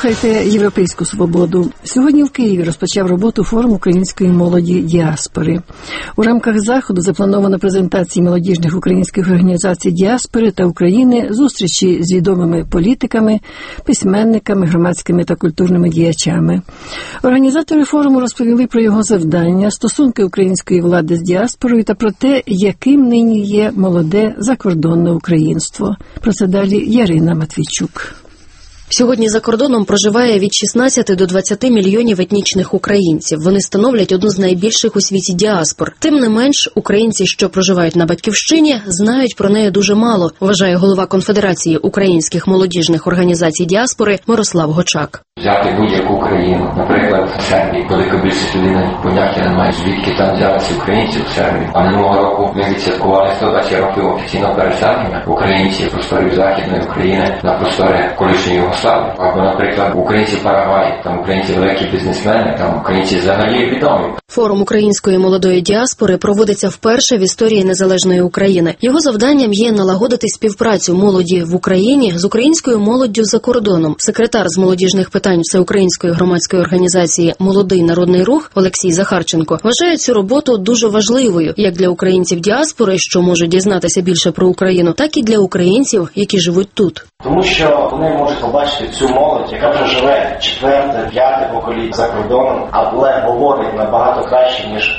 слухайте «Європейську свободу». Сьогодні в Києві розпочав роботу форум української молоді діаспори. У рамках заходу заплановано презентації молодіжних українських організацій діаспори та України, зустрічі з відомими політиками, письменниками, громадськими та культурними діячами. Організатори форуму розповіли про його завдання, стосунки української влади з діаспорою та про те, яким нині є молоде закордонне українство. Про це далі Ярина Матвійчук. Сьогодні за кордоном проживає від 16 до 20 мільйонів етнічних українців. Вони становлять одну з найбільших у світі діаспор. Тим не менш, українці, що проживають на Батьківщині, знають про неї дуже мало, вважає голова Конфедерації українських молодіжних організацій діаспори Мирослав Гочак. Взяти будь-яку країну, наприклад, Сербії. Велика більшість людей поняття не має, звідки там взялися українці в Сербії. А минулого року ми відсвяткували 120 років офіційного переселення українців просторів Західної України на простори колишньої Югославії. Або, наприклад, українці в Парагваї, там українці великі бізнесмени, там українці взагалі відомі. Форум української молодої діаспори проводиться вперше в історії незалежної України. Його завданням є налагодити співпрацю молоді в Україні з українською молоддю за кордоном. Секретар з молодіжних питань Всеукраїнської громадської організації «Молодий народний рух» Олексій Захарченко вважає цю роботу дуже важливою, як для українців діаспори, що можуть дізнатися більше про Україну, так і для українців, які живуть тут. Тому що вони можуть побачити цю молодь, яка вже живе 4-5 покоління за кордоном, але говорить набагато краще, ніж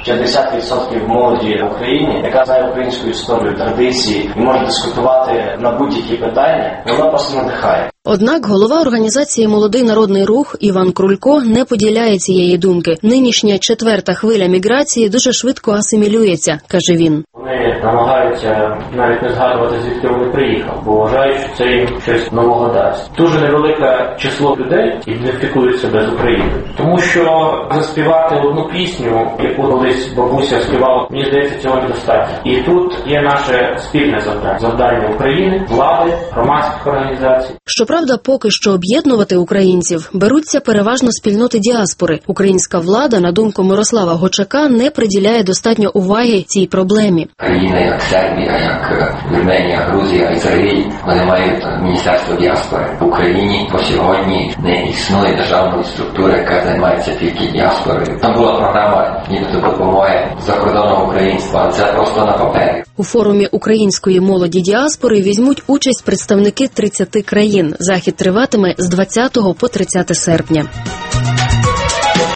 50% молоді в Україні, яка знає українську історію, традиції і може дискутувати на будь-які питання. Вона просто надихає. Однак голова організації «Молодий народний рух» Іван Крулько не поділяє цієї думки. Нинішня 4-та хвиля міграції дуже швидко асимілюється, каже він. Вони намагаються навіть не згадувати, звідки вони приїхали, бо вважають, що це їм щось нового дасть. Дуже невелике число людей ідентифікують себе з Україною. Тому що заспівати одну пісню, яку колись бабуся співала, мені здається, цього недостатньо. І тут є наше спільне завдання. Завдання України, влади, громадських організацій. Щоправда, поки що об'єднувати українців беруться переважно спільноти діаспори. Українська влада, на думку Мирослава Гочака, не приділяє достатньо уваги цій проблемі. Країни, як Сербія, як Вірменія, Грузія, Ізраїль, вони мають Міністерство діаспори. В Україні по сьогодні не існує державної структури, яка займається тільки діаспорою. Там була програма нібито допомоги закордонного українства, але це просто на папері. У форумі української молоді діаспори візьмуть участь представники 30 країн. Захід триватиме з 20 по 30 серпня.